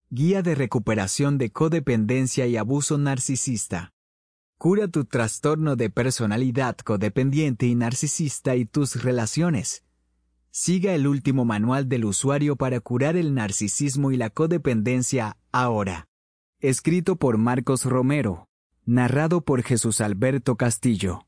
Guía de recuperación de codependencia y abuso narcisista. Cura tu trastorno de personalidad codependiente y narcisista y tus relaciones. Siga el último manual del usuario para curar el narcisismo y la codependencia ahora. Escrito por Marcos Romero. Narrado por Jesús Alberto Castillo.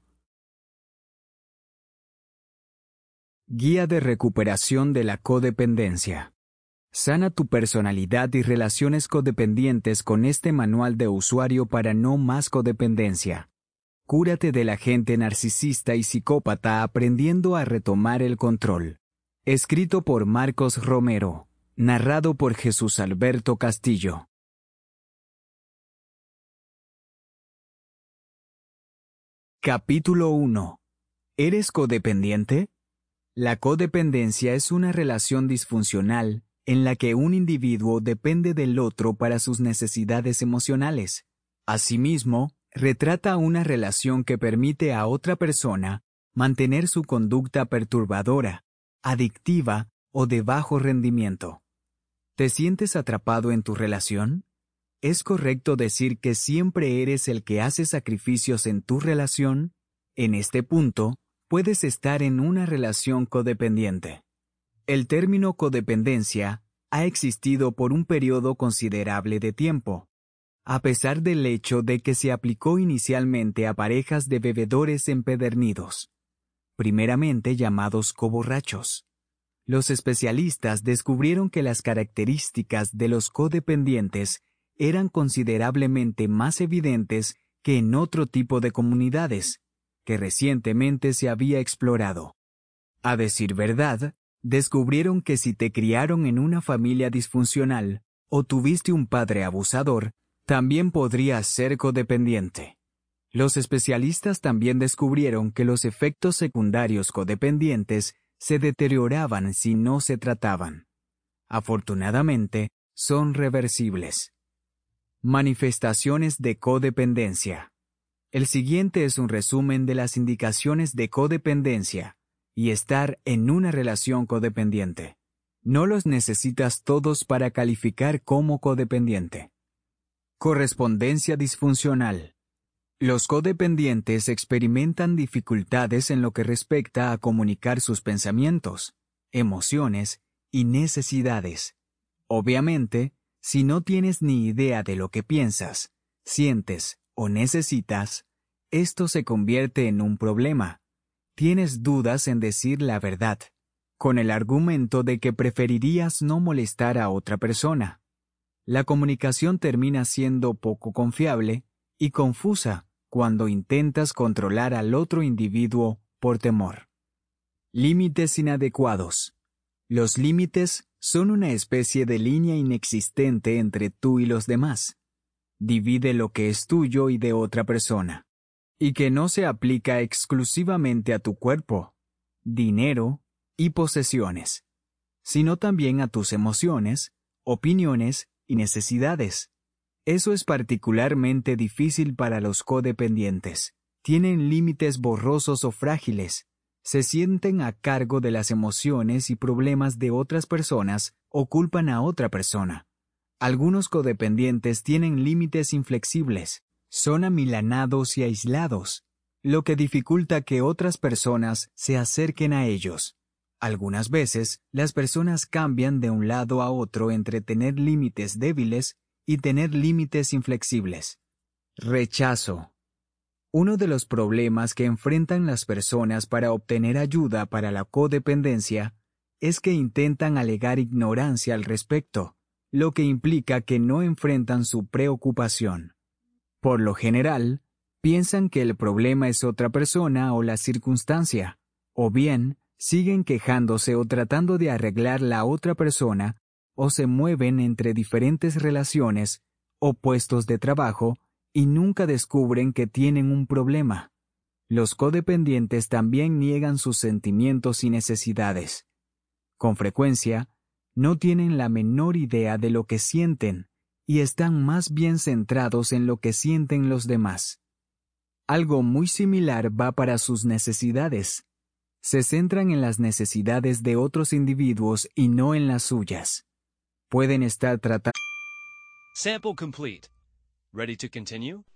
Guía de recuperación de la codependencia. Sana tu personalidad y relaciones codependientes con este manual de usuario para no más codependencia. Cúrate de la gente narcisista y psicópata aprendiendo a retomar el control. Escrito por Marcos Romero. Narrado por Jesús Alberto Castillo. Capítulo 1. ¿Eres codependiente? La codependencia es una relación disfuncional en la que un individuo depende del otro para sus necesidades emocionales. Asimismo, retrata una relación que permite a otra persona mantener su conducta perturbadora, adictiva o de bajo rendimiento. ¿Te sientes atrapado en tu relación? ¿Es correcto decir que siempre eres el que hace sacrificios en tu relación? En este punto, puedes estar en una relación codependiente. El término codependencia ha existido por un periodo considerable de tiempo, a pesar del hecho de que se aplicó inicialmente a parejas de bebedores empedernidos, primeramente llamados coborrachos. Los especialistas descubrieron que las características de los codependientes eran considerablemente más evidentes que en otro tipo de comunidades, que recientemente se había explorado. A decir verdad, descubrieron que si te criaron en una familia disfuncional o tuviste un padre abusador, también podrías ser codependiente. Los especialistas también descubrieron que los efectos secundarios codependientes se deterioraban si no se trataban. Afortunadamente, son reversibles. Manifestaciones de codependencia. El siguiente es un resumen de las indicaciones de codependencia y estar en una relación codependiente. No los necesitas todos para calificar como codependiente. Correspondencia disfuncional. Los codependientes experimentan dificultades en lo que respecta a comunicar sus pensamientos, emociones y necesidades. Obviamente, si no tienes ni idea de lo que piensas, sientes o necesitas, esto se convierte en un problema. Tienes dudas en decir la verdad, con el argumento de que preferirías no molestar a otra persona. La comunicación termina siendo poco confiable y confusa cuando intentas controlar al otro individuo por temor. Límites inadecuados. Los límites son una especie de línea inexistente entre tú y los demás. Divide lo que es tuyo y de otra persona, y que no se aplica exclusivamente a tu cuerpo, dinero y posesiones, sino también a tus emociones, opiniones y necesidades. Eso es particularmente difícil para los codependientes. Tienen límites borrosos o frágiles, se sienten a cargo de las emociones y problemas de otras personas o culpan a otra persona. Algunos codependientes tienen límites inflexibles, son amilanados y aislados, lo que dificulta que otras personas se acerquen a ellos. Algunas veces, las personas cambian de un lado a otro entre tener límites débiles y tener límites inflexibles. Rechazo. Uno de los problemas que enfrentan las personas para obtener ayuda para la codependencia es que intentan alegar ignorancia al respecto, lo que implica que no enfrentan su preocupación. Por lo general, piensan que el problema es otra persona o la circunstancia, o bien siguen quejándose o tratando de arreglar la otra persona, o se mueven entre diferentes relaciones o puestos de trabajo y nunca descubren que tienen un problema. Los codependientes también niegan sus sentimientos y necesidades. Con frecuencia, no tienen la menor idea de lo que sienten y están más bien centrados en lo que sienten los demás. Algo muy similar va para sus necesidades. Se centran en las necesidades de otros individuos y no en las suyas. Pueden estar tratando Sample complete. Ready to continue?